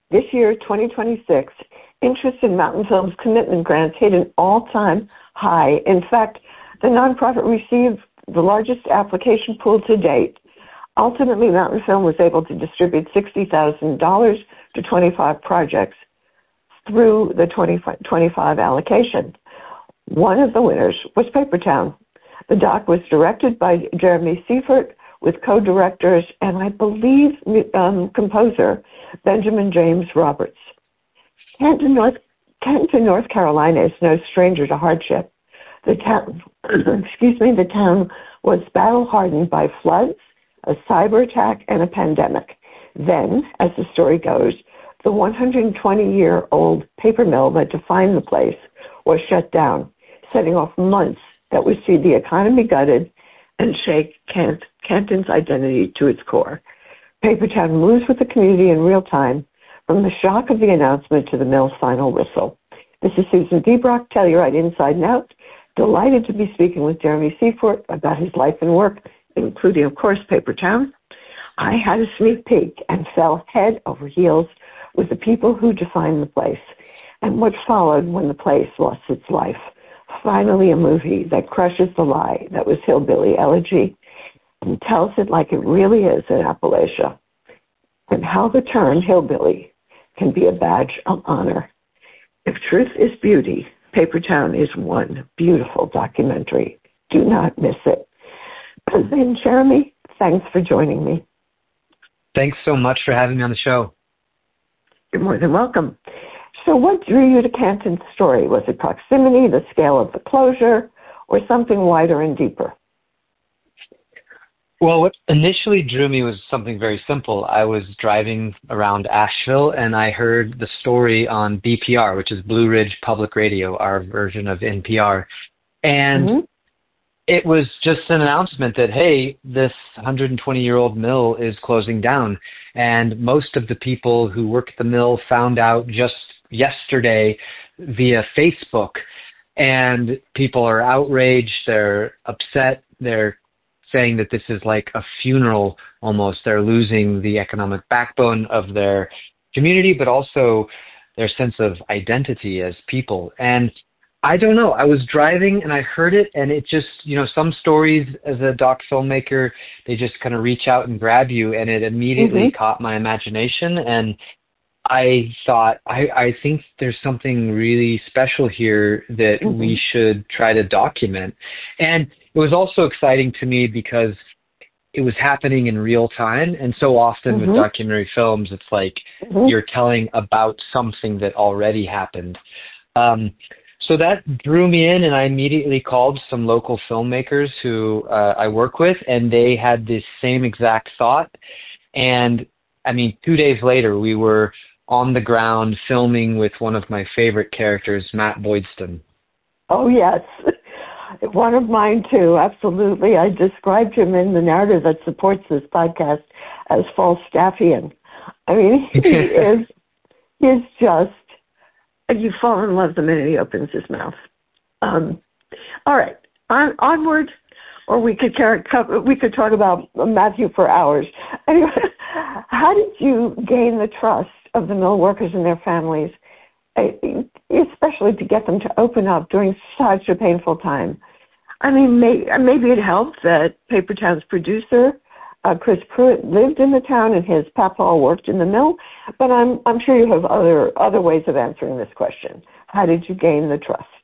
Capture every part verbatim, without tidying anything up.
This year, twenty twenty-six, interest in Mountain Film's commitment grants hit an all-time high. In fact, the nonprofit received the largest application pool to date. Ultimately, Mountain Film was able to distribute sixty thousand dollars to twenty-five projects through the twenty twenty-five allocation. One of the winners was Papertown. The doc was directed by Jeremy Seifert with co-directors and I believe um, composer Benjamin James Roberts. Canton, North, Canton, North Carolina is no stranger to hardship. The town, excuse me, the town was battle-hardened by floods, a cyber attack, and a pandemic. Then, as the story goes, the one hundred twenty-year-old paper mill that defined the place was shut down, setting off months that would see the economy gutted and shake Kent, Canton's identity to its core. Papertown moves with the community in real time, from the shock of the announcement to the mill's final whistle. This is Susan Debrock, Telluride Inside and Out, delighted to be speaking with Jeremy Seifert about his life and work, including, of course, Papertown. I had a sneak peek and fell head over heels with the people who defined the place and what followed when the place lost its life. Finally, a movie that crushes the lie that was Hillbilly Elegy and tells it like it really is in Appalachia, and how the term hillbilly can be a badge of honor. If truth is beauty, Papertown is one beautiful documentary. Do not miss it. And Jeremy, thanks for joining me. Thanks so much for having me on the show. You're more than welcome. So what drew you to Canton's story? Was it proximity, the scale of the closure, or something wider and deeper? Well, what initially drew me was something very simple. I was driving around Asheville, and I heard the story on B P R, which is Blue Ridge Public Radio, our version of N P R. And mm-hmm. It was just an announcement that, hey, this one hundred twenty-year-old mill is closing down. And most of the people who work at the mill found out just yesterday via Facebook. And people are outraged. They're upset. They're saying that this is like a funeral almost. They're losing the economic backbone of their community, but also their sense of identity as people. And I don't know. I was driving and I heard it, and it just, you know, some stories as a doc filmmaker, they just kind of reach out and grab you, and it immediately mm-hmm. caught my imagination. And I thought, I, I think there's something really special here that mm-hmm. we should try to document. And it was also exciting to me because it was happening in real time. And so often mm-hmm. with documentary films, it's like mm-hmm. you're telling about something that already happened. Um, So that drew me in, and I immediately called some local filmmakers who uh, I work with, and they had this same exact thought. And, I mean, two days later, we were on the ground filming with one of my favorite characters, Matt Boydston. Oh, yes. One of mine, too, absolutely. I described him in the narrative that supports this podcast as Falstaffian. I mean, he is, he is just, you fall in love the minute he opens his mouth. Um, all right, on, onward, or we could carry, we could talk about Matthew for hours. Anyway, how did you gain the trust of the mill workers and their families, especially to get them to open up during such a painful time? I mean, may, maybe it helped that Papertown's producer, Uh, Chris Pruitt, lived in the town and his papa worked in the mill, but I'm I'm sure you have other other ways of answering this question. How did you gain the trust?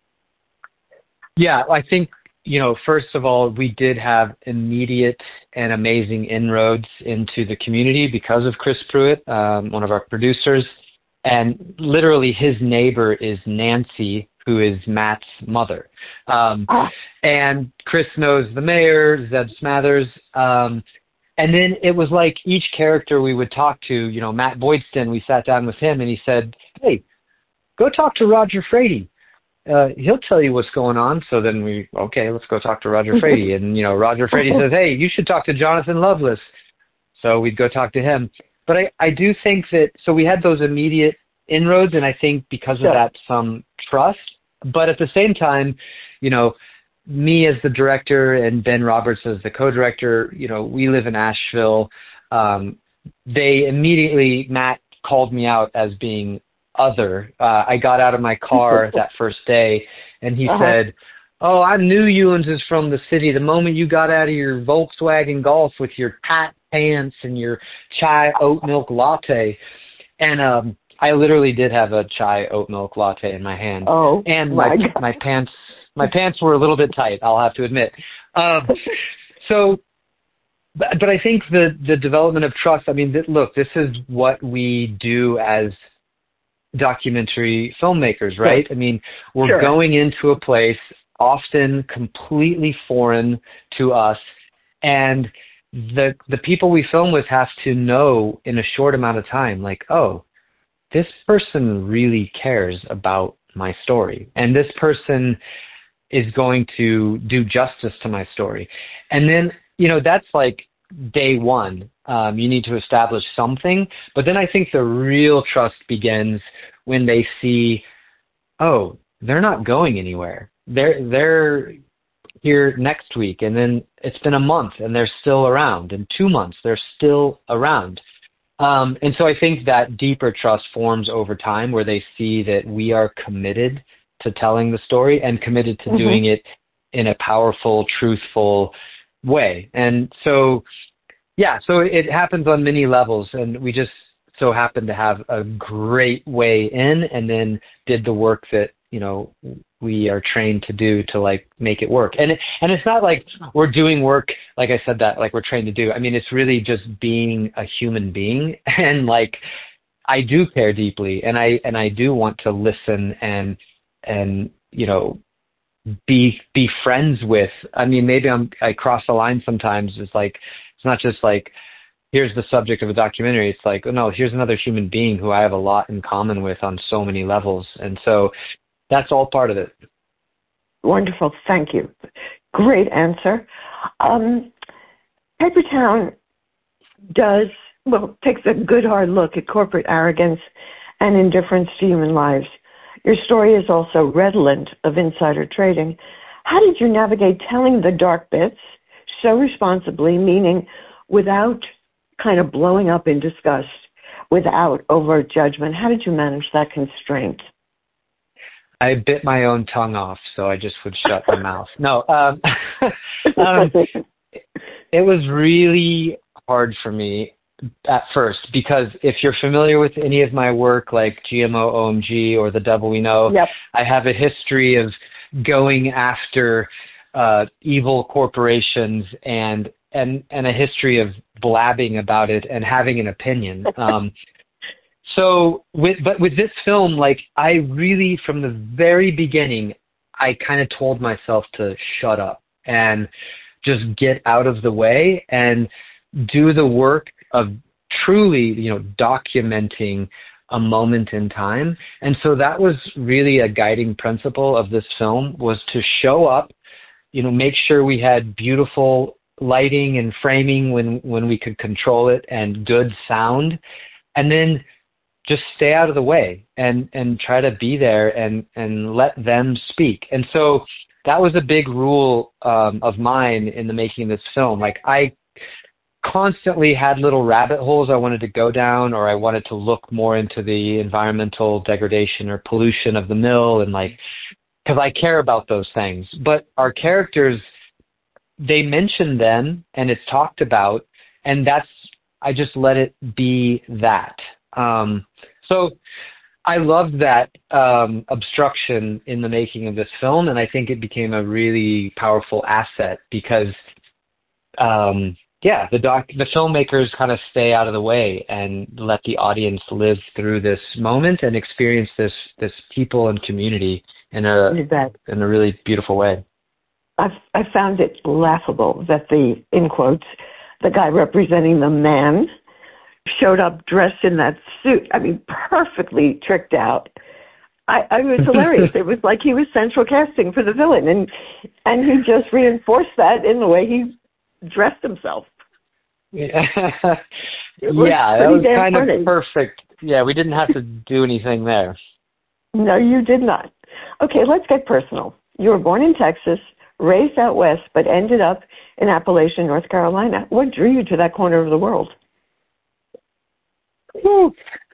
Yeah, I think, you know, first of all, we did have immediate and amazing inroads into the community because of Chris Pruitt, um, one of our producers, and literally his neighbor is Nancy, who is Matt's mother. Um, ah. And Chris knows the mayor, Zeb Smathers. Um, and then it was like each character we would talk to, you know, Matt Boydston, we sat down with him and he said, hey, go talk to Roger Frady. Uh, he'll tell you what's going on. So then we, okay, let's go talk to Roger Frady. And, you know, Roger Frady says, hey, you should talk to Jonathan Loveless. So we'd go talk to him. But I, I do think that, so we had those immediate inroads, and I think because of yeah. that, some trust. But at the same time, you know, me as the director and Ben Roberts as the co-director, you know, we live in Asheville. Um, they immediately, Matt called me out as being other. Uh, I got out of my car that first day, and he uh-huh. said, "Oh, I knew Ewens is from the city. The moment you got out of your Volkswagen Golf with your tight pants and your chai oat milk latte," and um, I literally did have a chai oat milk latte in my hand. Oh, and my my, my pants my pants were a little bit tight, I'll have to admit. Um, so, but, but I think the the development of trust. I mean, th- look, this is what we do as documentary filmmakers, right? Sure. I mean, we're sure. going into a place often completely foreign to us, and the the people we film with have to know in a short amount of time, like, oh, this person really cares about my story, and this person is going to do justice to my story. And then, you know, that's like day one. Um, you need to establish something, but then I think the real trust begins when they see, oh, they're not going anywhere. They're they're here next week, and then it's been a month, and they're still around. In two months, they're still around. Um, and so I think that deeper trust forms over time, where they see that we are committed to telling the story and committed to mm-hmm. doing it in a powerful, truthful way. And so, yeah, so it happens on many levels, and we just so happened to have a great way in, and then did the work that, you know, we are trained to do to like make it work. And it, and it's not like we're doing work, like I said, that like we're trained to do. I mean, it's really just being a human being, and like I do care deeply, and I and I do want to listen and and you know be be friends with. I mean, maybe I'm I cross the line sometimes. It's like it's not just like here's the subject of a documentary. It's like, oh no, here's another human being who I have a lot in common with on so many levels, and so that's all part of it. Wonderful, thank you. Great answer. Um, Papertown does well takes a good hard look at corporate arrogance and indifference to human lives. Your story is also redolent of insider trading. How did you navigate telling the dark bits so responsibly, meaning without kind of blowing up in disgust, without overt judgment? How did you manage that constraint? I bit my own tongue off, so I just would shut my mouth. No, um, um, it was really hard for me at first, because if you're familiar with any of my work, like G M O, O M G, or The Devil We Know, yep. I have a history of going after uh, evil corporations and and and a history of blabbing about it and having an opinion. Um, so, with but with this film, like I really, from the very beginning, I kind of told myself to shut up and just get out of the way and do the work of truly, you know, documenting a moment in time. And so that was really a guiding principle of this film, was to show up, you know, make sure we had beautiful lighting and framing when, when we could control it, and good sound, and then just stay out of the way and, and try to be there and, and let them speak. And so that was a big rule um, of mine in the making of this film. Like I constantly had little rabbit holes I wanted to go down, or I wanted to look more into the environmental degradation or pollution of the mill, and like, because I care about those things. But our characters, they mention them and it's talked about, and that's, I just let it be that. Um, so I loved that um, obstruction in the making of this film, and I think it became a really powerful asset because um, yeah, the doc, the filmmakers kind of stay out of the way and let the audience live through this moment and experience this this people and community in a in a really beautiful way. I I found it laughable that the, in quotes, the guy representing the man showed up dressed in that suit. I mean, perfectly tricked out. I, I was hilarious. It was like he was central casting for the villain, and and he just reinforced that in the way he dressed himself. Yeah, yeah, that was kind funny. Of perfect. Yeah, we didn't have to do anything there. No, you did not. Okay, let's get personal. You were born in Texas, raised out west, but ended up in Appalachian, North Carolina. What drew you to that corner of the world?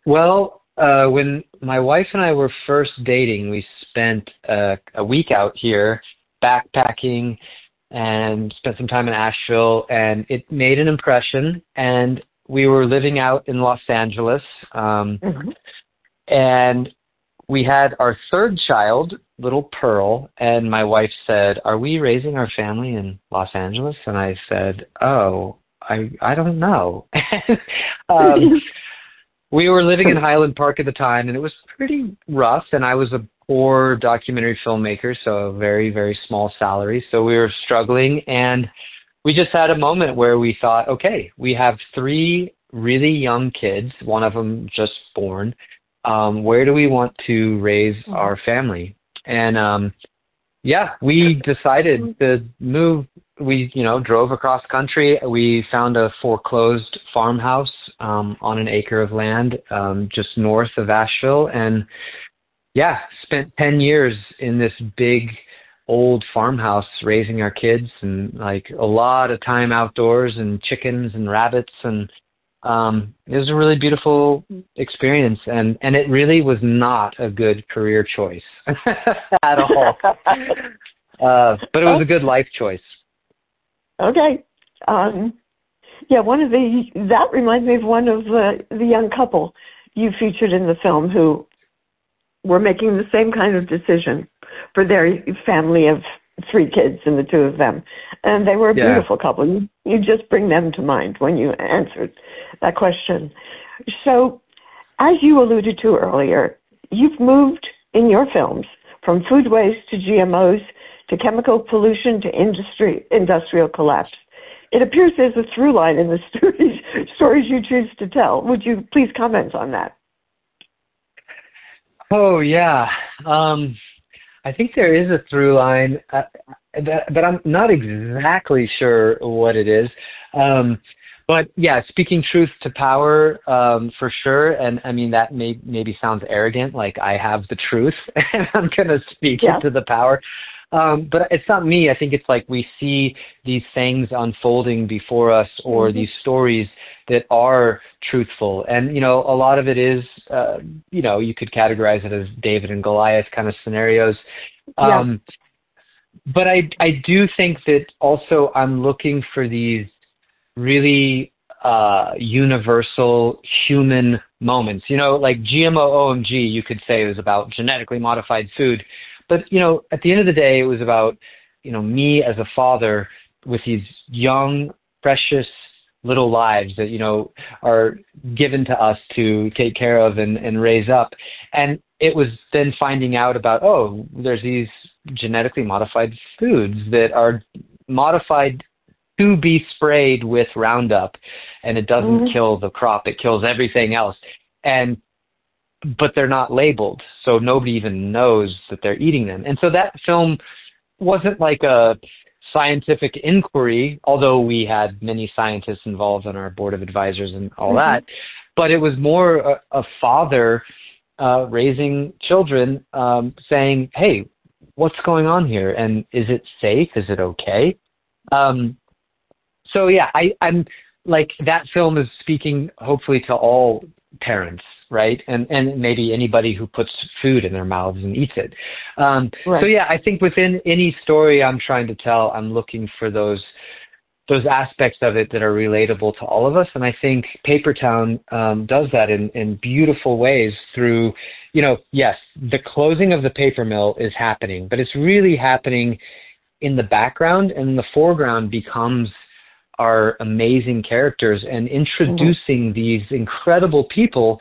Well, uh, when my wife and I were first dating, we spent uh, a week out here backpacking and spent some time in Asheville, and it made an impression. And we were living out in Los Angeles, um, Mm-hmm. and we had our third child, little Pearl, and my wife said, "Are we raising our family in Los Angeles?" And I said, "Oh, I I don't know." um, we were living in Highland Park at the time, and it was pretty rough. And I was a poor documentary filmmaker, so a very very small salary. So we were struggling, and we just had a moment where we thought, okay, we have three really young kids, one of them just born. Um, where do we want to raise our family? And um, yeah, we decided to move. We, you know, drove across country. We found a foreclosed farmhouse um, on an acre of land um, just north of Asheville, and yeah, spent ten years in this big old farmhouse raising our kids, and like a lot of time outdoors and chickens and rabbits, and um, it was a really beautiful experience, and, and it really was not a good career choice at all. Uh, but it was a good life choice. Okay. Um, yeah, one of the, that reminds me of one of the, the young couple you featured in the film who were making the same kind of decision for their family of three kids and the two of them. And they were a Yeah. beautiful couple. You, you just bring them to mind when you answered that question. So, as you alluded to earlier, you've moved in your films from food waste to G M Os to chemical pollution to industry industrial collapse. It appears there's a through line in the stories, stories you choose to tell. Would you please comment on that? Oh, yeah. Um, I think there is a through line, uh, that, but I'm not exactly sure what it is. Um, but yeah, speaking truth to power, um, for sure. And I mean, that may, maybe sounds arrogant, like I have the truth and I'm going to speak Yeah. it to the power. Um, but it's not me. I think it's like we see these things unfolding before us, or Mm-hmm. these stories that are truthful. And, you know, a lot of it is, uh, you know, you could categorize it as David and Goliath kind of scenarios. Yeah. Um, but I, I do think that also I'm looking for these really uh, universal human moments. You know, like G M O O M G, you could say it was about genetically modified food. But, you know, at the end of the day, it was about, you know, me as a father with these young, precious little lives that, you know, are given to us to take care of and, and raise up. And it was then finding out about, oh, there's these genetically modified foods that are modified to be sprayed with Roundup, and it doesn't Mm-hmm. kill the crop, it kills everything else. And but they're not labeled, so nobody even knows that they're eating them. And so that film wasn't like a scientific inquiry, although we had many scientists involved on our board of advisors and all Mm-hmm. that, but it was more a, a father uh, raising children, um, saying, hey, what's going on here? And is it safe? Is it okay? Um, so yeah, I, I'm like, that film is speaking hopefully to all parents, right? And and maybe anybody who puts food in their mouths and eats it. Um, Right. so yeah, I think within any story I'm trying to tell, I'm looking for those those aspects of it that are relatable to all of us. And I think Paper Town um, does that in, in beautiful ways through, you know, yes, the closing of the paper mill is happening, but it's really happening in the background, and the foreground becomes are amazing characters and introducing mm-hmm. these incredible people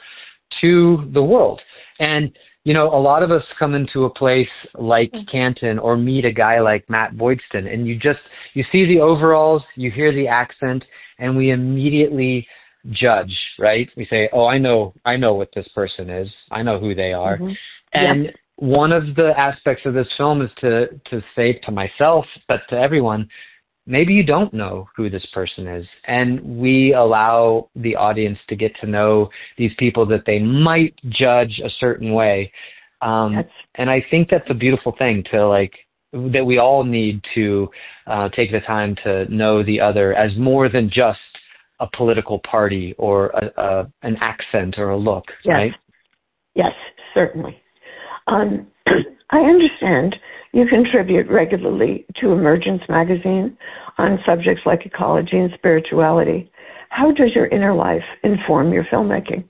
to the world. And, you know, a lot of us come into a place like Canton or meet a guy like Matt Boydston, and you just, you see the overalls, you hear the accent, and we immediately judge, right? We say, oh, I know, I know what this person is. I know who they are. Mm-hmm. And yeah. one of the aspects of this film is to, to say to myself, but to everyone, maybe you don't know who this person is. And we allow the audience to get to know these people that they might judge a certain way. Um, and I think that's a beautiful thing to like, that we all need to uh, take the time to know the other as more than just a political party or a, a, an accent or a look, yes. right? Yes, certainly. Um, I understand you contribute regularly to Emergence magazine on subjects like ecology and spirituality. How does your inner life inform your filmmaking?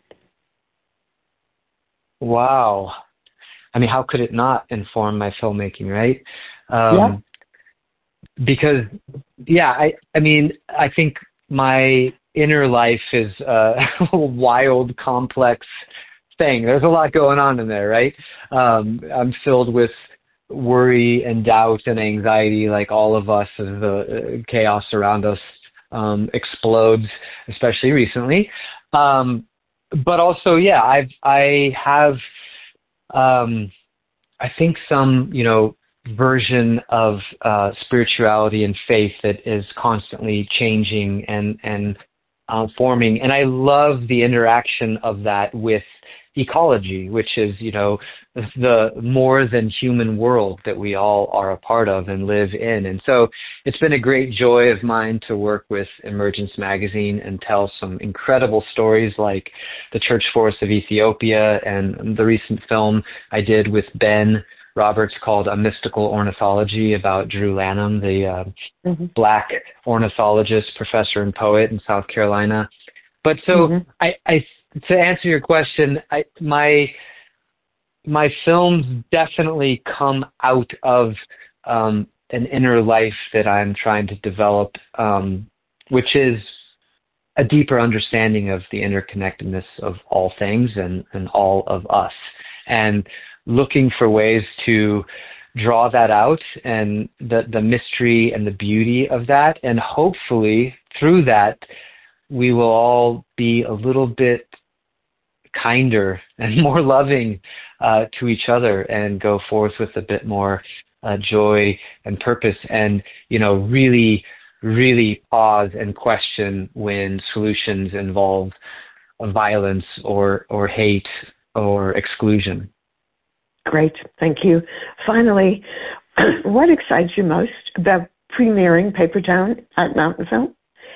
Wow. I mean, how could it not inform my filmmaking, right? Um, yeah. Because, yeah, I, I mean, I think my inner life is uh, a wild, complex thing. There's a lot going on in there, right? Um, I'm filled with worry and doubt and anxiety, like all of us, as the chaos around us um, explodes, especially recently. Um, but also, yeah, I've I have, um, I think some, you know, version of uh, spirituality and faith that is constantly changing and and uh, forming, and I love the interaction of that with ecology, which is, you know, the more than human world that we all are a part of and live in. And so it's been a great joy of mine to work with Emergence Magazine and tell some incredible stories like the Church Forests of Ethiopia and the recent film I did with Ben Roberts called A Mystical Ornithology about Drew Lanham, the uh, mm-hmm. Black ornithologist, professor, and poet in South Carolina. But so mm-hmm. I, I to answer your question, I, my my films definitely come out of um, an inner life that I'm trying to develop, um, which is a deeper understanding of the interconnectedness of all things and, and all of us, and looking for ways to draw that out and the, the mystery and the beauty of that. And hopefully through that, we will all be a little bit kinder and more loving uh, to each other and go forth with a bit more uh, joy and purpose, and, you know, really, really pause and question when solutions involve violence or, or hate or exclusion. Great. Thank you. Finally, what excites you most about premiering Paper Town at Mountain Film?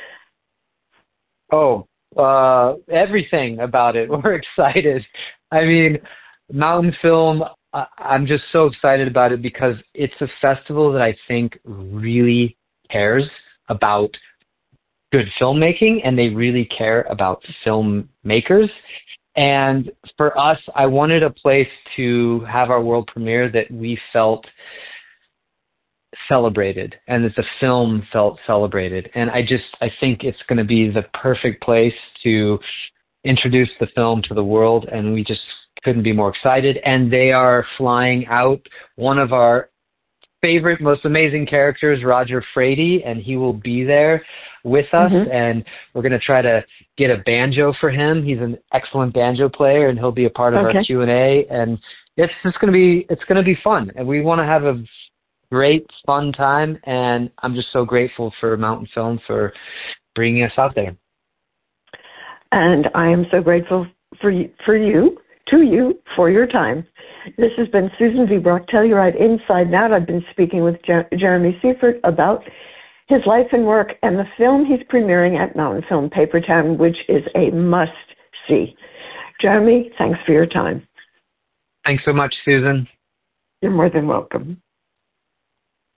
Oh, uh, everything about it. We're excited. I mean, Mountain Film, I- I'm just so excited about it because it's a festival that I think really cares about good filmmaking, and they really care about filmmakers. And for us, I wanted a place to have our world premiere that we felt celebrated and that the film felt celebrated. And I just, I think it's going to be the perfect place to introduce the film to the world, and we just couldn't be more excited. And they are flying out one of our favorite, most amazing characters, Roger Frady, and he will be there with us, mm-hmm. and we're going to try to get a banjo for him. He's an excellent banjo player, and he'll be a part of okay. our Q and A, and it's just going to be, it's going to be fun, and we want to have a great, fun time, and I'm just so grateful for Mountain Film for bringing us out there. And I am so grateful for you, for you, to you, for your time. This has been Susan V. Brock, Telluride Inside and Out. I've been speaking with Jer- Jeremy Seifert about his life and work and the film he's premiering at Mountain Film Paper Town, which is a must-see. Jeremy, thanks for your time. Thanks so much, Susan. You're more than welcome.